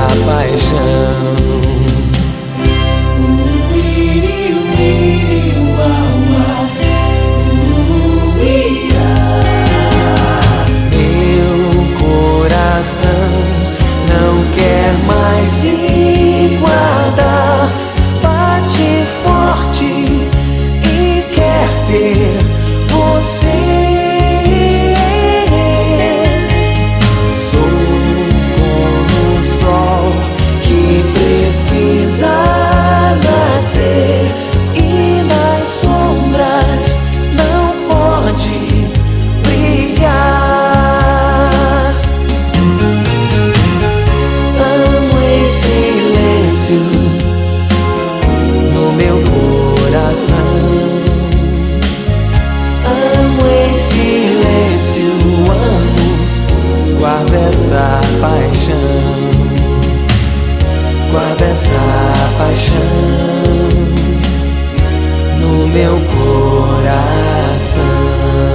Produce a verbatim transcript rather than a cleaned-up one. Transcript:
paixão. Não quer mais se guardar, bate forte e quer ter você. Sou como o sol que precisa nascer e nas sombras não pode brilhar. No meu coração, amo em silêncio, amo, guardo essa paixão, guardo essa paixão no meu coração.